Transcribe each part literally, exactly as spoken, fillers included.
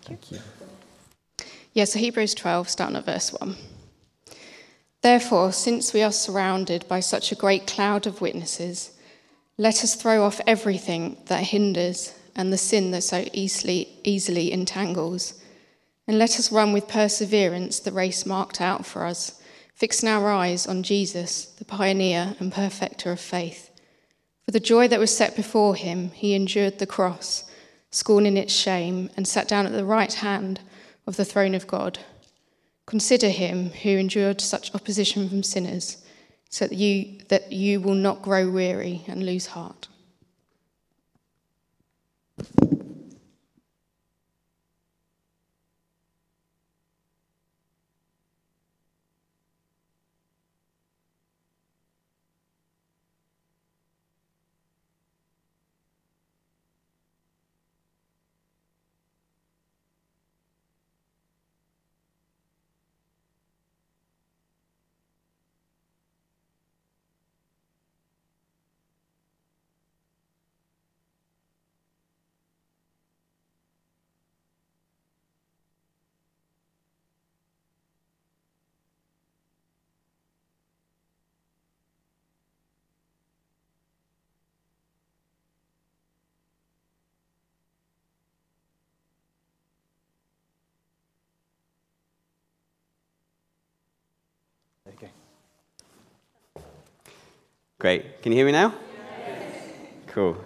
Thank you. Yeah, so Hebrews twelve, starting at verse one. Therefore, since we are surrounded by such a great cloud of witnesses, let us throw off everything that hinders and the sin that so easily, easily entangles, and let us run with perseverance the race marked out for us, fixing our eyes on Jesus, the pioneer and perfecter of faith. For the joy that was set before him, he endured the cross, scorning its shame, and sat down at the right hand of the throne of God. Consider him who endured such opposition from sinners, so that you, that you will not grow weary and lose heart. Okay. Great. Can you hear me now? Yes. Cool.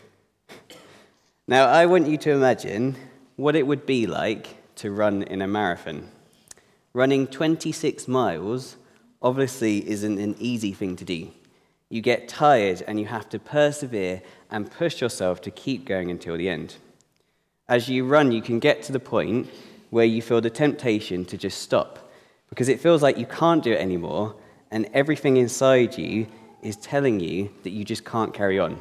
Now, I want you to imagine what it would be like to run in a marathon. Running twenty-six miles obviously isn't an easy thing to do. You get tired and you have to persevere and push yourself to keep going until the end. As you run, you can get to the point where you feel the temptation to just stop, because it feels like you can't do it anymore, and everything inside you is telling you that you just can't carry on.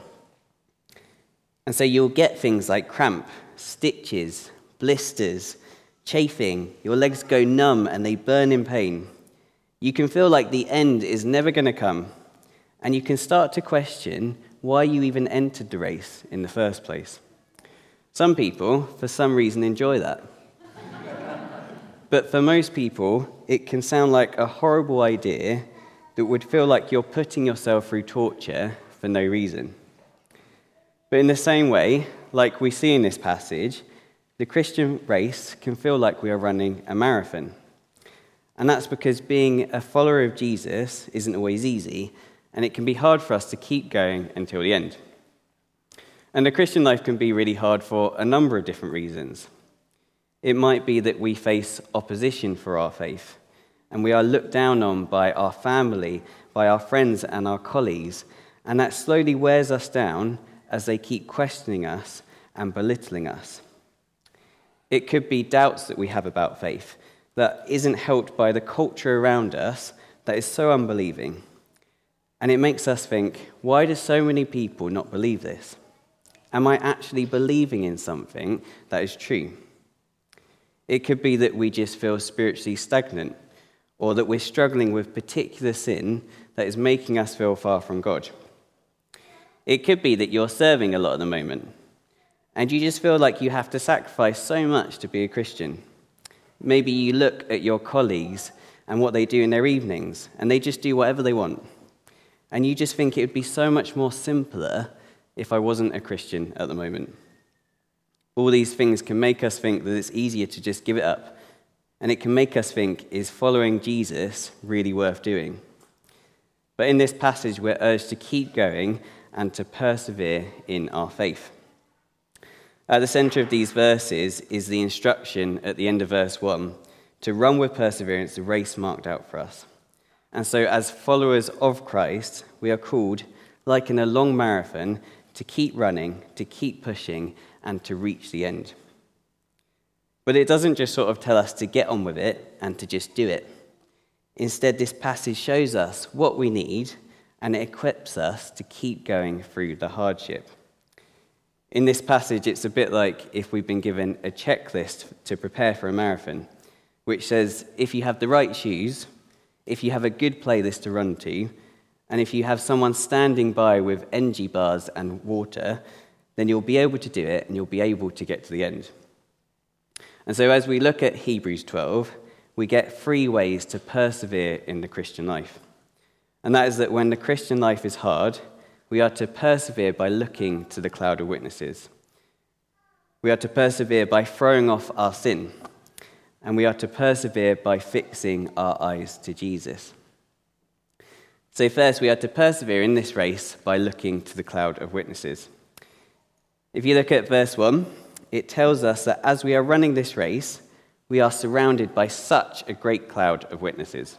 And so you'll get things like cramp, stitches, blisters, chafing, your legs go numb and they burn in pain. You can feel like the end is never going to come, and you can start to question why you even entered the race in the first place. Some people, for some reason, enjoy that. But for most people, it can sound like a horrible idea that would feel like you're putting yourself through torture for no reason. But in the same way, like we see in this passage, the Christian race can feel like we are running a marathon. And that's because being a follower of Jesus isn't always easy, and it can be hard for us to keep going until the end. And the Christian life can be really hard for a number of different reasons. It might be that we face opposition for our faith, and we are looked down on by our family, by our friends and our colleagues, and that slowly wears us down as they keep questioning us and belittling us. It could be doubts that we have about faith that isn't helped by the culture around us that is so unbelieving. And it makes us think, why do so many people not believe this? Am I actually believing in something that is true? It could be that we just feel spiritually stagnant, or that we're struggling with particular sin that is making us feel far from God. It could be that you're serving a lot at the moment, and you just feel like you have to sacrifice so much to be a Christian. Maybe you look at your colleagues and what they do in their evenings, and they just do whatever they want. And you just think it would be so much more simpler if I wasn't a Christian at the moment. All these things can make us think that it's easier to just give it up. And it can make us think, is following Jesus really worth doing? But in this passage, we're urged to keep going and to persevere in our faith. At the center of these verses is the instruction at the end of verse one to run with perseverance the race marked out for us. And so as followers of Christ, we are called, like in a long marathon, to keep running, to keep pushing, and to reach the end. But it doesn't just sort of tell us to get on with it and to just do it. Instead, this passage shows us what we need, and it equips us to keep going through the hardship. In this passage, it's a bit like if we've been given a checklist to prepare for a marathon, which says if you have the right shoes, if you have a good playlist to run to, and if you have someone standing by with energy bars and water, then you'll be able to do it and you'll be able to get to the end. And so as we look at Hebrews twelve, we get three ways to persevere in the Christian life. And that is that when the Christian life is hard, we are to persevere by looking to the cloud of witnesses. We are to persevere by throwing off our sin. And we are to persevere by fixing our eyes to Jesus. So first, we are to persevere in this race by looking to the cloud of witnesses. If you look at verse one, it tells us that as we are running this race, we are surrounded by such a great cloud of witnesses.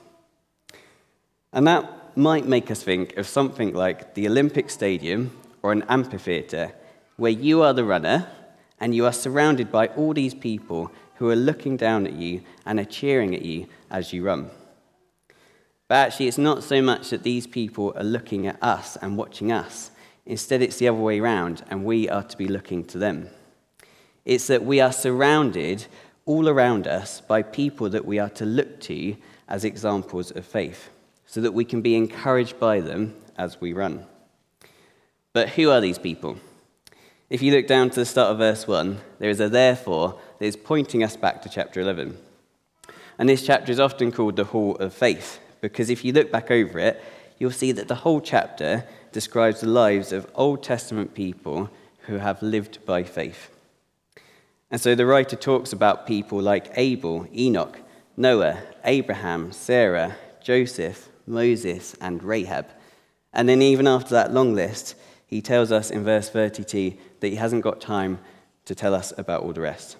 And that might make us think of something like the Olympic Stadium or an amphitheatre, where you are the runner and you are surrounded by all these people who are looking down at you and are cheering at you as you run. But actually, it's not so much that these people are looking at us and watching us. Instead, it's the other way around, and we are to be looking to them. It's that we are surrounded all around us by people that we are to look to as examples of faith, so that we can be encouraged by them as we run. But who are these people? If you look down to the start of verse one, there is a therefore that is pointing us back to chapter eleven. And this chapter is often called the Hall of Faith, because if you look back over it, you'll see that the whole chapter describes the lives of Old Testament people who have lived by faith. And so the writer talks about people like Abel, Enoch, Noah, Abraham, Sarah, Joseph, Moses, and Rahab. And then even after that long list, he tells us in verse thirty-two that he hasn't got time to tell us about all the rest.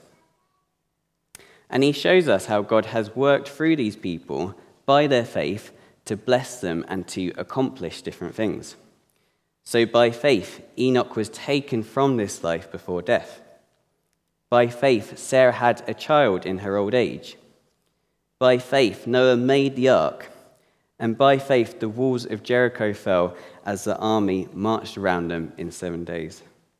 And he shows us how God has worked through these people by their faith to bless them and to accomplish different things. So by faith, Enoch was taken from this life before death. By faith, Sarah had a child in her old age. By faith, Noah made the ark. And by faith, the walls of Jericho fell as the army marched around them in seven days.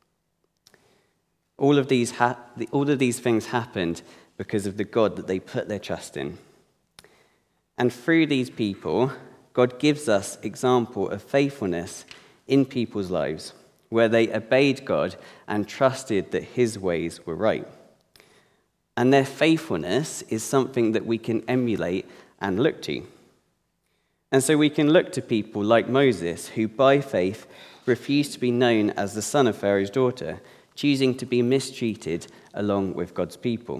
All of these, ha- all of these things happened because of the God that they put their trust in. And through these people, God gives us example of faithfulness in people's lives, where they obeyed God and trusted that his ways were right. And their faithfulness is something that we can emulate and look to. And so we can look to people like Moses, who by faith refused to be known as the son of Pharaoh's daughter, choosing to be mistreated along with God's people.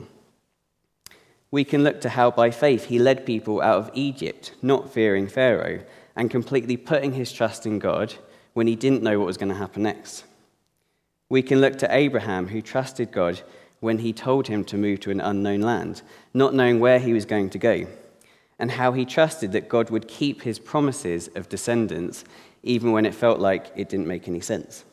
We can look to how by faith he led people out of Egypt, not fearing Pharaoh, and completely putting his trust in God when he didn't know what was going to happen next. We can look to Abraham, who trusted God when he told him to move to an unknown land, not knowing where he was going to go, and how he trusted that God would keep his promises of descendants even when it felt like it didn't make any sense.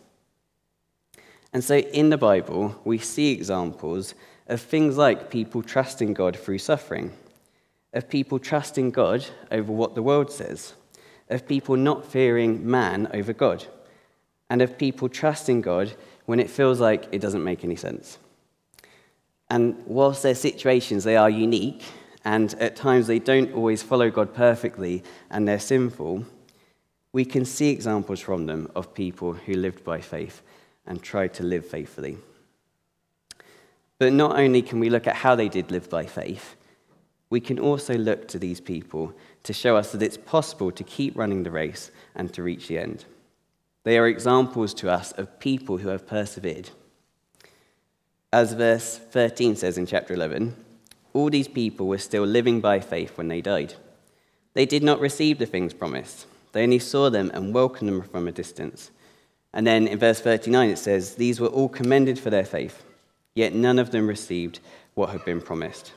And so in the Bible, we see examples of things like people trusting God through suffering, of people trusting God over what the world says, of people not fearing man over God, and of people trusting God when it feels like it doesn't make any sense. And whilst their situations, they are unique, and at times they don't always follow God perfectly and they're sinful, we can see examples from them of people who lived by faith and tried to live faithfully. But not only can we look at how they did live by faith, we can also look to these people to show us that it's possible to keep running the race and to reach the end. They are examples to us of people who have persevered. As verse thirteen says in chapter eleven, all these people were still living by faith when they died. They did not receive the things promised. They only saw them and welcomed them from a distance. And then in verse thirty-nine it says, these were all commended for their faith, yet none of them received what had been promised.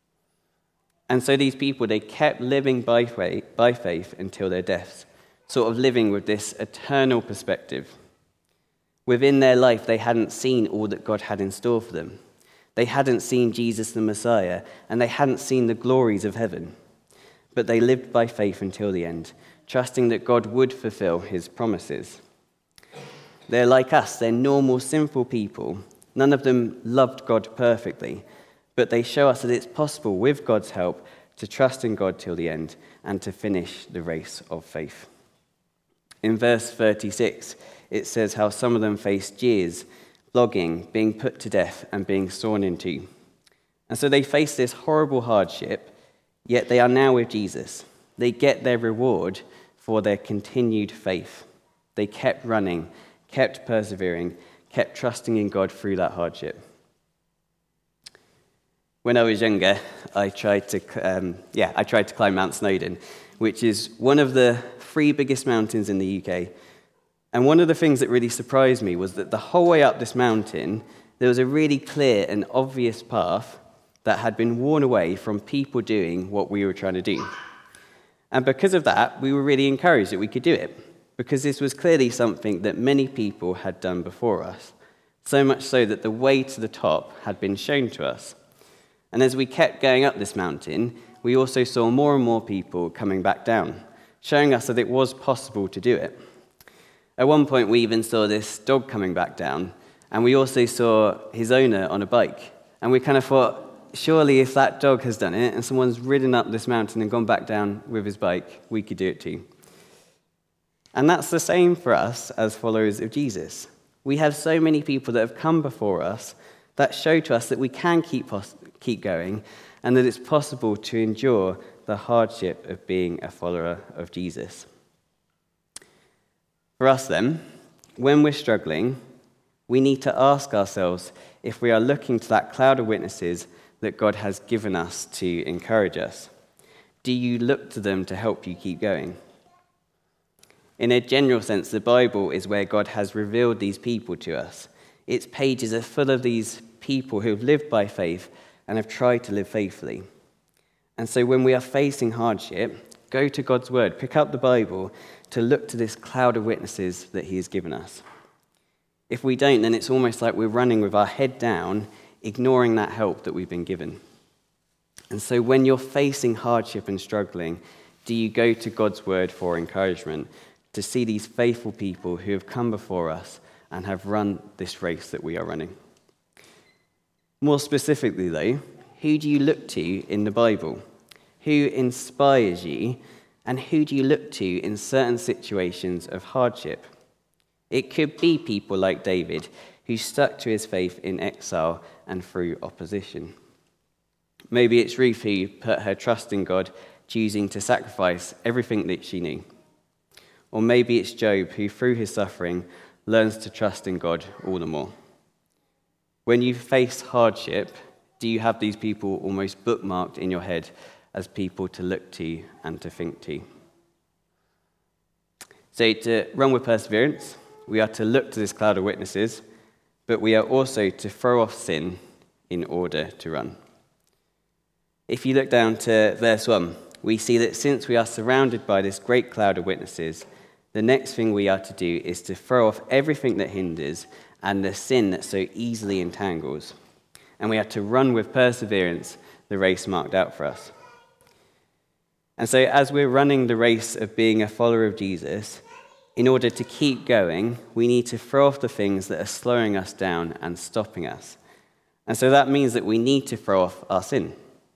And so these people, they kept living by faith, by faith until their deaths, sort of living with this eternal perspective. Within their life, they hadn't seen all that God had in store for them. They hadn't seen Jesus the Messiah, and they hadn't seen the glories of heaven. But they lived by faith until the end, trusting that God would fulfill his promises. They're like us, they're normal, sinful people. None of them loved God perfectly, but they show us that it's possible, with God's help, to trust in God till the end and to finish the race of faith. In verse thirty-six, it says how some of them faced jeers, flogging, being put to death, and being sawn in two. And so they face this horrible hardship, yet they are now with Jesus. They get their reward for their continued faith. They kept running, kept persevering, kept trusting in God through that hardship. When I was younger, I tried to, um, yeah, I tried to climb Mount Snowdon, which is one of the three biggest mountains in the U K. And one of the things that really surprised me was that the whole way up this mountain, there was a really clear and obvious path that had been worn away from people doing what we were trying to do. And because of that, we were really encouraged that we could do it, because this was clearly something that many people had done before us, so much so that the way to the top had been shown to us. And as we kept going up this mountain, we also saw more and more people coming back down, showing us that it was possible to do it. At one point, we even saw this dog coming back down, and we also saw his owner on a bike. And we kind of thought, surely if that dog has done it, and someone's ridden up this mountain and gone back down with his bike, we could do it too. And that's the same for us as followers of Jesus. We have so many people that have come before us that show to us that we can keep keep going, and that it's possible to endure the hardship of being a follower of Jesus. For us then, when we're struggling, we need to ask ourselves if we are looking to that cloud of witnesses that God has given us to encourage us. Do you look to them to help you keep going? In a general sense, the Bible is where God has revealed these people to us. Its pages are full of these people who have lived by faith and have tried to live faithfully. And so when we are facing hardship, go to God's word, pick up the Bible to look to this cloud of witnesses that he has given us. If we don't, then it's almost like we're running with our head down, ignoring that help that we've been given. And so when you're facing hardship and struggling, do you go to God's word for encouragement, to see these faithful people who have come before us and have run this race that we are running? More specifically, though, who do you look to in the Bible? Who inspires you, and who do you look to in certain situations of hardship? It could be people like David, who stuck to his faith in exile and through opposition. Maybe it's Ruth, who put her trust in God, choosing to sacrifice everything that she knew. Or maybe it's Job, who through his suffering learns to trust in God all the more. When you face hardship, do you have these people almost bookmarked in your head as people to look to and to think to? So to run with perseverance, we are to look to this cloud of witnesses, but we are also to throw off sin in order to run. If you look down to verse one, we see that since we are surrounded by this great cloud of witnesses, the next thing we are to do is to throw off everything that hinders and the sin that so easily entangles. And we are to run with perseverance the race marked out for us. And so as we're running the race of being a follower of Jesus, in order to keep going, we need to throw off the things that are slowing us down and stopping us. And so that means that we need to throw off our sin.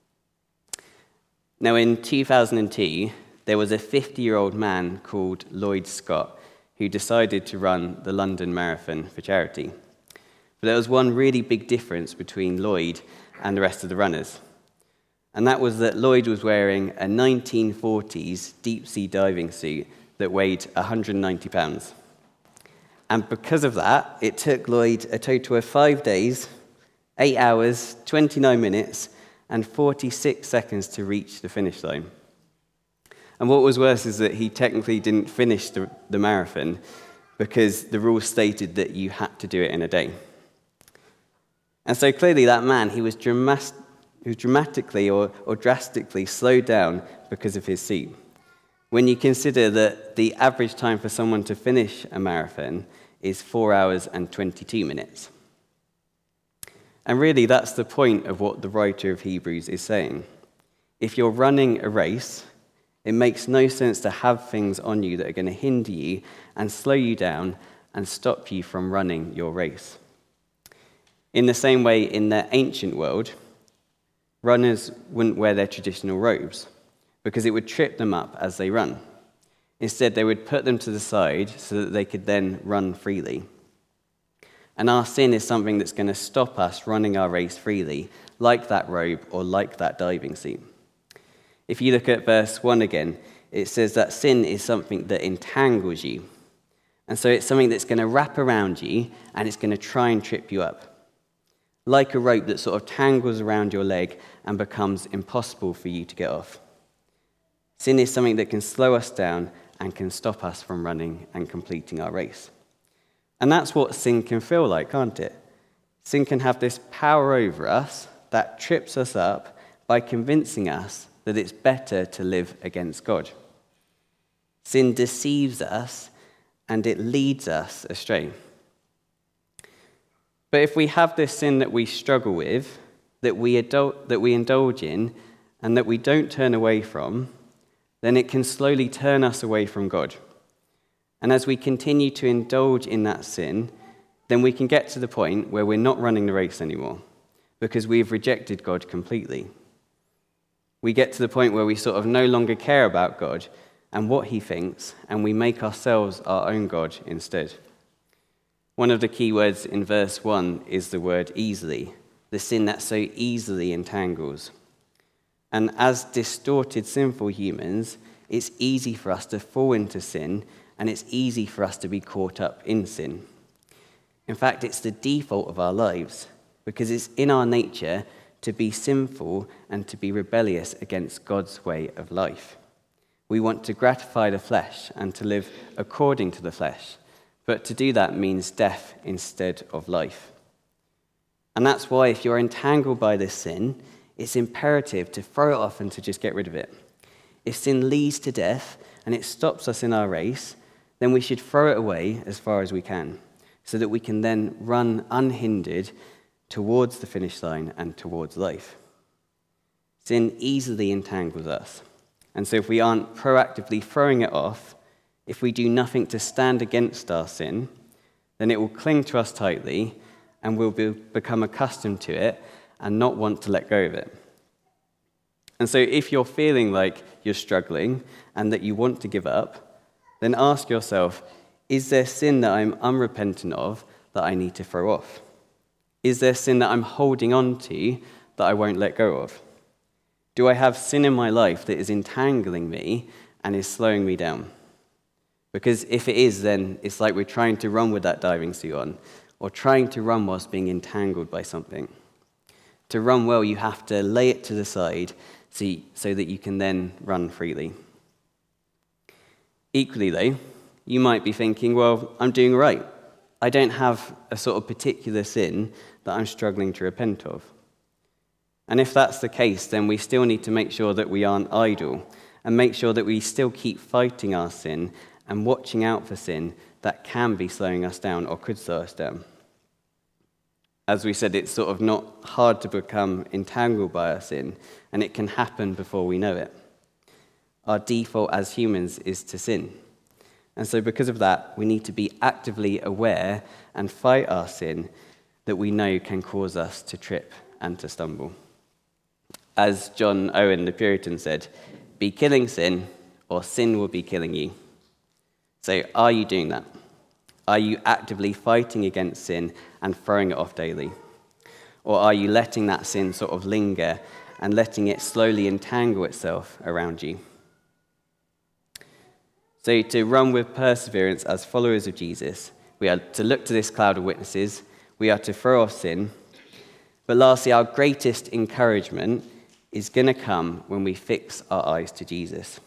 Now, in two thousand two, there was a fifty-year-old man called Lloyd Scott who decided to run the London Marathon for charity. But there was one really big difference between Lloyd and the rest of the runners. And that was that Lloyd was wearing a nineteen forties deep-sea diving suit that weighed one hundred ninety pounds. And because of that, it took Lloyd a total of five days, eight hours, twenty-nine minutes, and forty-six seconds to reach the finish line. And what was worse is that he technically didn't finish the, the marathon because the rules stated that you had to do it in a day. And so clearly that man, he was, dramas- he was dramatically or, or drastically slowed down because of his suit. When you consider that the average time for someone to finish a marathon is four hours and twenty-two minutes. And really, that's the point of what the writer of Hebrews is saying. If you're running a race, it makes no sense to have things on you that are going to hinder you and slow you down and stop you from running your race. In the same way, in the ancient world, runners wouldn't wear their traditional robes because it would trip them up as they run. Instead, they would put them to the side so that they could then run freely. And our sin is something that's going to stop us running our race freely, like that robe or like that diving suit. If you look at verse one again, it says that sin is something that entangles you. And so it's something that's going to wrap around you and it's going to try and trip you up. Like a rope that sort of tangles around your leg and becomes impossible for you to get off. Sin is something that can slow us down and can stop us from running and completing our race. And that's what sin can feel like, can't it? Sin can have this power over us that trips us up by convincing us that it's better to live against God. Sin deceives us and it leads us astray. But if we have this sin that we struggle with, that we adult, that we indulge in, and that we don't turn away from, then it can slowly turn us away from God. And as we continue to indulge in that sin, then we can get to the point where we're not running the race anymore, because we've rejected God completely. We get to the point where we sort of no longer care about God and what he thinks, and we make ourselves our own God instead. One of the key words in verse one is the word easily, the sin that so easily entangles. And as distorted, sinful humans, it's easy for us to fall into sin, and it's easy for us to be caught up in sin. In fact, it's the default of our lives, because it's in our nature to be sinful and to be rebellious against God's way of life. We want to gratify the flesh and to live according to the flesh, but to do that means death instead of life. And that's why if you're entangled by this sin, it's imperative to throw it off and to just get rid of it. If sin leads to death and it stops us in our race, then we should throw it away as far as we can, so that we can then run unhindered towards the finish line and towards life. Sin easily entangles us. And so if we aren't proactively throwing it off, if we do nothing to stand against our sin, then it will cling to us tightly and we'll be, become accustomed to it and not want to let go of it. And so if you're feeling like you're struggling and that you want to give up, then ask yourself, is there sin that I'm unrepentant of that I need to throw off? Is there sin that I'm holding on to that I won't let go of? Do I have sin in my life that is entangling me and is slowing me down? Because if it is, then it's like we're trying to run with that diving suit on, or trying to run whilst being entangled by something. To run well, you have to lay it to the side so, you, so that you can then run freely. Equally, though, you might be thinking, well, I'm doing right. I don't have a sort of particular sin that I'm struggling to repent of. And if that's the case, then we still need to make sure that we aren't idle and make sure that we still keep fighting our sin and watching out for sin that can be slowing us down or could slow us down. As we said, it's sort of not hard to become entangled by our sin, and it can happen before we know it. Our default as humans is to sin. And so because of that, we need to be actively aware and fight our sin that we know can cause us to trip and to stumble. As John Owen, the Puritan, said, be killing sin, or sin will be killing you. So are you doing that? Are you actively fighting against sin and throwing it off daily? Or are you letting that sin sort of linger and letting it slowly entangle itself around you? So to run with perseverance as followers of Jesus, we are to look to this cloud of witnesses, we are to throw off sin, but lastly, our greatest encouragement is going to come when we fix our eyes to Jesus.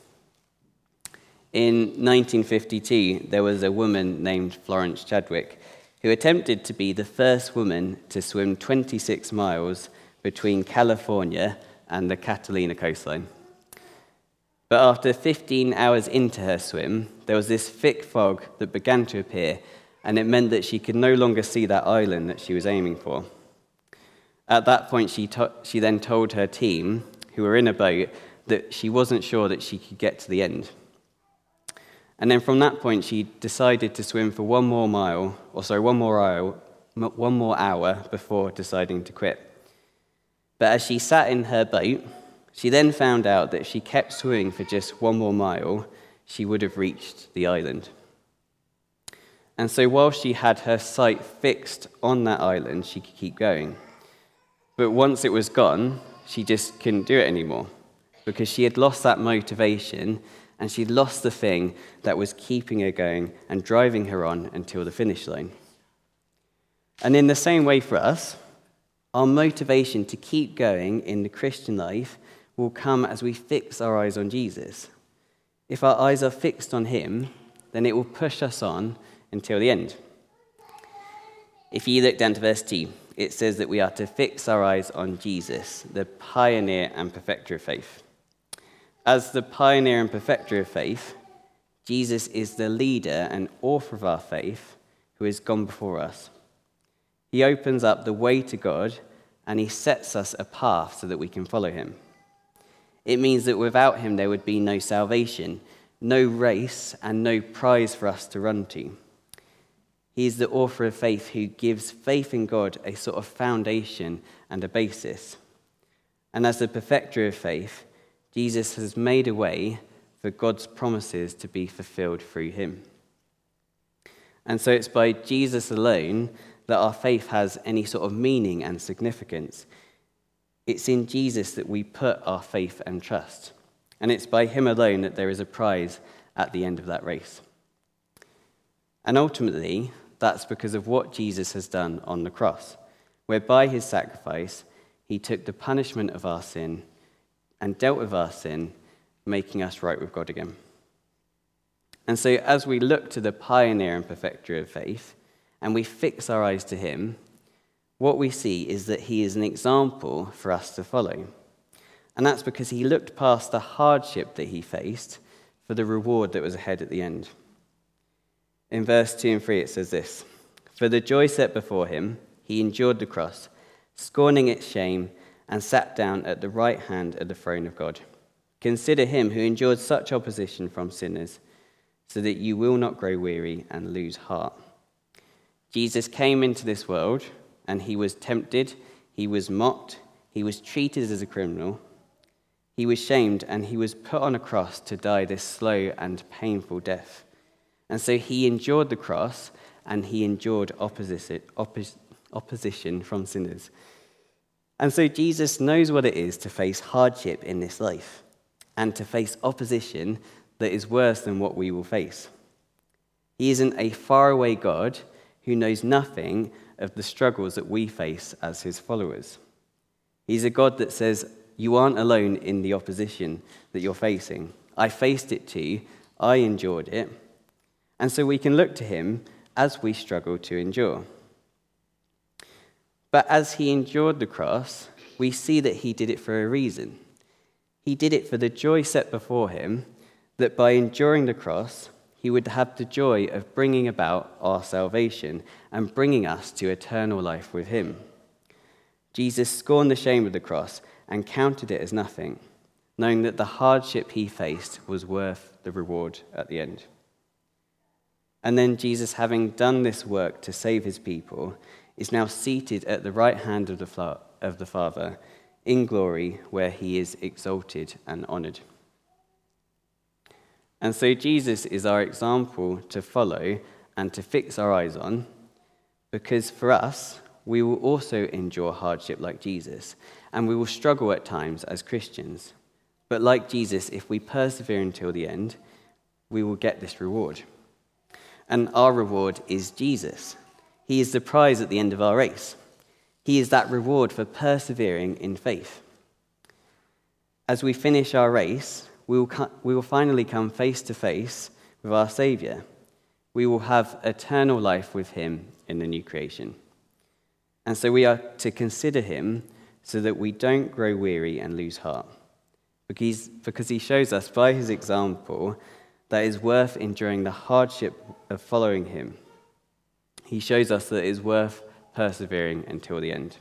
In nineteen fifty-two, there was a woman named Florence Chadwick who attempted to be the first woman to swim twenty-six miles between California and the Catalina coastline. But after fifteen hours into her swim, there was this thick fog that began to appear, and it meant that she could no longer see that island that she was aiming for. At that point, she, to- she then told her team, who were in a boat, that she wasn't sure that she could get to the end. And then from that point, she decided to swim for one more mile, or sorry, one more hour, one more hour before deciding to quit. But as she sat in her boat, she then found out that if she kept swimming for just one more mile, she would have reached the island. And so while she had her sight fixed on that island, she could keep going. But once it was gone, she just couldn't do it anymore because she had lost that motivation and she'd lost the thing that was keeping her going and driving her on until the finish line. And in the same way for us, our motivation to keep going in the Christian life will come as we fix our eyes on Jesus. If our eyes are fixed on him, then it will push us on until the end. If you look down to verse two, it says that we are to fix our eyes on Jesus, the pioneer and perfecter of faith. As the pioneer and perfecter of faith, Jesus is the leader and author of our faith who has gone before us. He opens up the way to God and he sets us a path so that we can follow him. It means that without him there would be no salvation, no race, and no prize for us to run to. He is the author of faith who gives faith in God a sort of foundation and a basis. And as the perfecter of faith, Jesus has made a way for God's promises to be fulfilled through him. And so it's by Jesus alone that our faith has any sort of meaning and significance. It's in Jesus that we put our faith and trust. And it's by him alone that there is a prize at the end of that race. And ultimately, that's because of what Jesus has done on the cross, where by his sacrifice, he took the punishment of our sin and dealt with our sin, making us right with God again. And so as we look to the pioneer and perfecter of faith, and we fix our eyes to him, what we see is that he is an example for us to follow. And that's because he looked past the hardship that he faced for the reward that was ahead at the end. In verse two and three it says this, "For the joy set before him, he endured the cross, scorning its shame, and sat down at the right hand of the throne of God. Consider him who endured such opposition from sinners, so that you will not grow weary and lose heart." Jesus came into this world, and he was tempted, he was mocked, he was treated as a criminal, he was shamed, and he was put on a cross to die this slow and painful death. And so he endured the cross, and he endured opposit, oppos, opposition from sinners. And so Jesus knows what it is to face hardship in this life, and to face opposition that is worse than what we will face. He isn't a faraway God who knows nothing of the struggles that we face as his followers. He's a God that says, you aren't alone in the opposition that you're facing. I faced it too. I endured it. And so we can look to him as we struggle to endure. But as he endured the cross, we see that he did it for a reason. He did it for the joy set before him, that by enduring the cross, he would have the joy of bringing about our salvation and bringing us to eternal life with him. Jesus scorned the shame of the cross and counted it as nothing, knowing that the hardship he faced was worth the reward at the end. And then Jesus, having done this work to save his people, is now seated at the right hand of the, of the Father in glory, where he is exalted and honored. And so Jesus is our example to follow and to fix our eyes on, because for us, we will also endure hardship like Jesus, and we will struggle at times as Christians. But like Jesus, if we persevere until the end, we will get this reward. And our reward is Jesus. He is the prize at the end of our race. He is that reward for persevering in faith. As we finish our race, we will, we will finally come face to face with our Saviour. We will have eternal life with him in the new creation. And so we are to consider him so that we don't grow weary and lose heart. Because, because he shows us by his example that it is worth enduring the hardship of following him. He shows us that it is worth persevering until the end.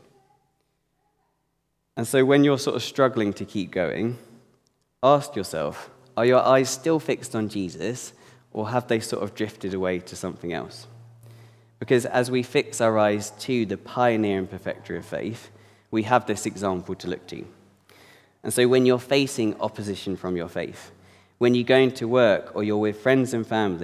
And so when you're sort of struggling to keep going, ask yourself, are your eyes still fixed on Jesus, or have they sort of drifted away to something else? Because as we fix our eyes to the pioneer and perfecter of faith, we have this example to look to. And so when you're facing opposition from your faith, when you go into work or you're with friends and family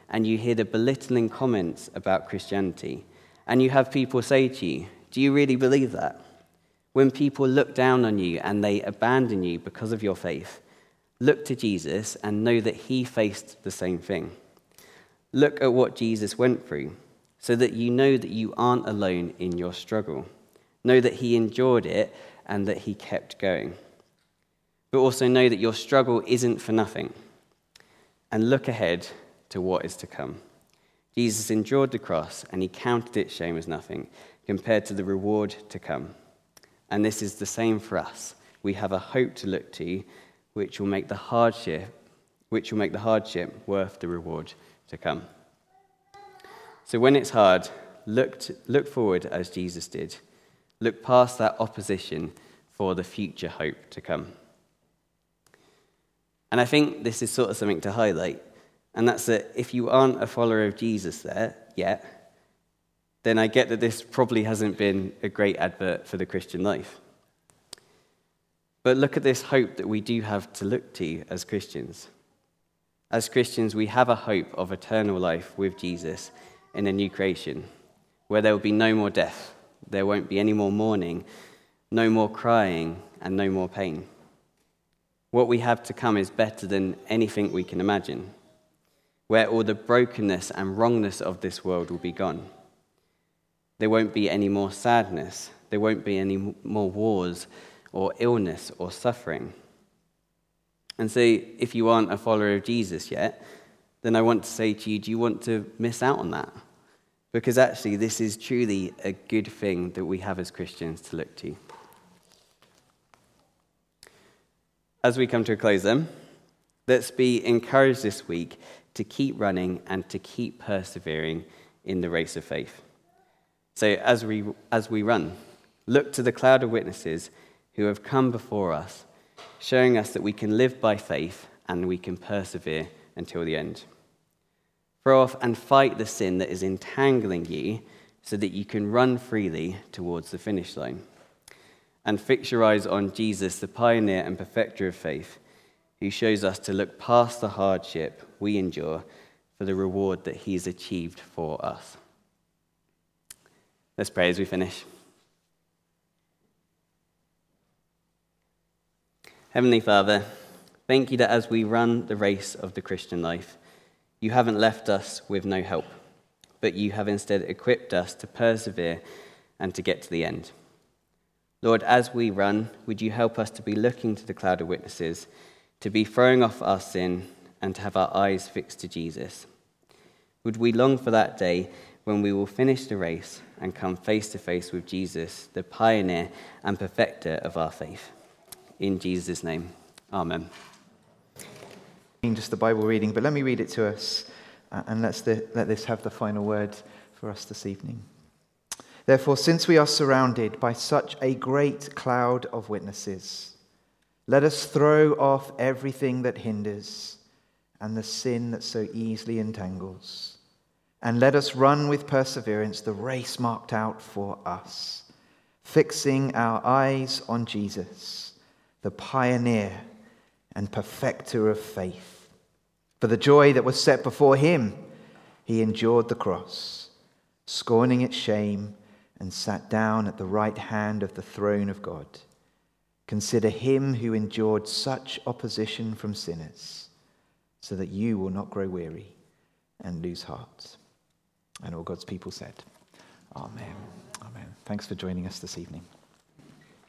and you hear the belittling comments about Christianity, and you have people say to you, do you really believe that? When people look down on you and they abandon you because of your faith, look to Jesus and know that he faced the same thing. Look at what Jesus went through so that you know that you aren't alone in your struggle. Know that he endured it and that he kept going. But also know that your struggle isn't for nothing. And look ahead to what is to come. Jesus endured the cross and he counted its shame as nothing compared to the reward to come. And this is the same for us. We have a hope to look to, which will make the hardship, which will make the hardship worth the reward to come. So when it's hard, look to, look forward as Jesus did. Look past that opposition for the future hope to come. And I think this is sort of something to highlight, and that's that if you aren't a follower of Jesus there yet, then I get that this probably hasn't been a great advert for the Christian life. But look at this hope that we do have to look to as Christians. As Christians, we have a hope of eternal life with Jesus in a new creation, where there will be no more death, there won't be any more mourning, no more crying, and no more pain. What we have to come is better than anything we can imagine, where all the brokenness and wrongness of this world will be gone. There won't be any more sadness. There won't be any more wars or illness or suffering. And so if you aren't a follower of Jesus yet, then I want to say to you, do you want to miss out on that? Because actually this is truly a good thing that we have as Christians to look to. As we come to a close then, let's be encouraged this week to keep running and to keep persevering in the race of faith. So as we as we run, look to the cloud of witnesses who have come before us, showing us that we can live by faith and we can persevere until the end. Throw off and fight the sin that is entangling you so that you can run freely towards the finish line. And fix your eyes on Jesus, the pioneer and perfecter of faith, who shows us to look past the hardship we endure for the reward that he's achieved for us. Let's pray as we finish. Heavenly Father, thank you that as we run the race of the Christian life, you haven't left us with no help, but you have instead equipped us to persevere and to get to the end. Lord, as we run, would you help us to be looking to the cloud of witnesses, to be throwing off our sin, and to have our eyes fixed to Jesus? Would we long for that day when we will finish the race and come face to face with Jesus, the pioneer and perfecter of our faith? In Jesus' name, amen. Just the Bible reading, but let me read it to us, uh, and let's the, let this have the final word for us this evening. Therefore, since we are surrounded by such a great cloud of witnesses, let us throw off everything that hinders and the sin that so easily entangles, and let us run with perseverance the race marked out for us, fixing our eyes on Jesus, the pioneer and perfecter of faith. For the joy that was set before him, he endured the cross, scorning its shame, and sat down at the right hand of the throne of God. Consider him who endured such opposition from sinners, so that you will not grow weary and lose heart. And all God's people said, Amen. Amen. Thanks for joining us this evening.